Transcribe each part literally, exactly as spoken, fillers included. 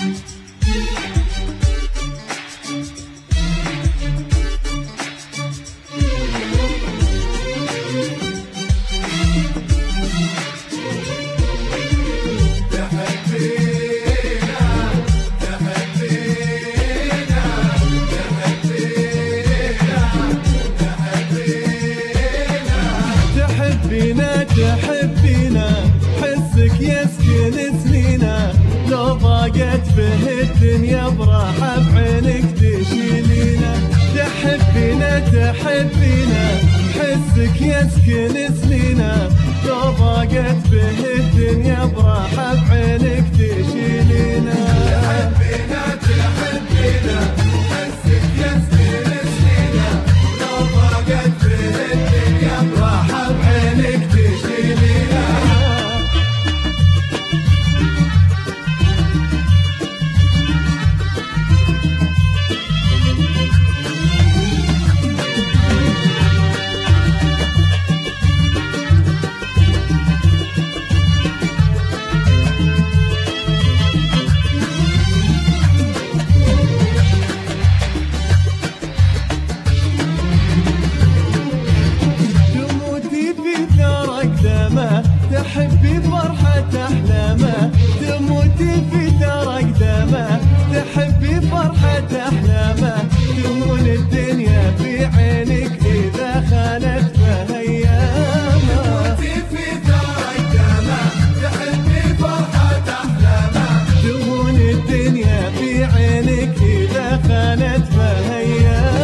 تحبينا حسك يسكن سنينا، لو ضاقت به الدنيا براحة بعينك تشيلينا. تحبينا تحبينا حسك يسكن سنينا، لو ضاقت به الدنيا براحة بعينك تشيلينا. تحبينا تحبينا حسك يسكن سنينا، لو ضاقت به الدنيا براحة بعينك تشيلينا. تحبي فرحة أحلامه، تموتي في درك دمه. تحبي فرحة أحلامه، تهون الدنيا في عينك إذا خانت بهيامه. تموتي في درك دمه، تحبي فرحة أحلامه، تهون الدنيا في عينك إذا خانت بهيامه.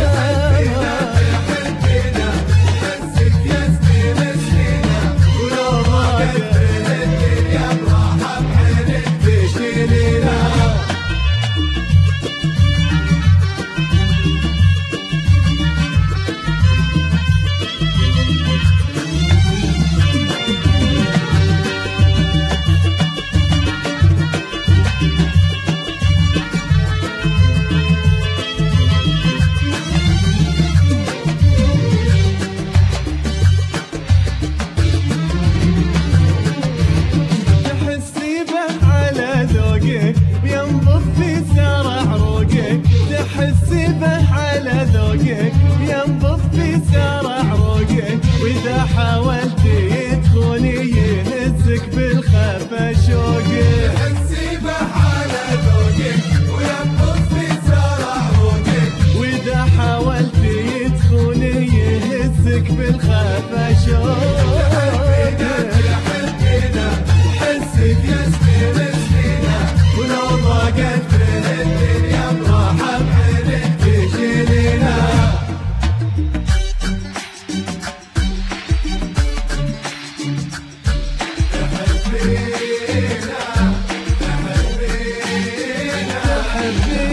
ينبض في سار عروقك، تحسي به على ذوقك. ينبض في سار عروقك، وإذا حاولتي تخوني يهزك بالخفا شوقك. تحسي به على ذوقك، وينبض في سار عروقك، وإذا حاولتي تخوني يهزك بالخفا شوقك. تحبينا حسك يسكن سنينا، ولو ضاقت به الدنيا براحة بعينك تشيلينا. تحبينا تحبينا تحبينا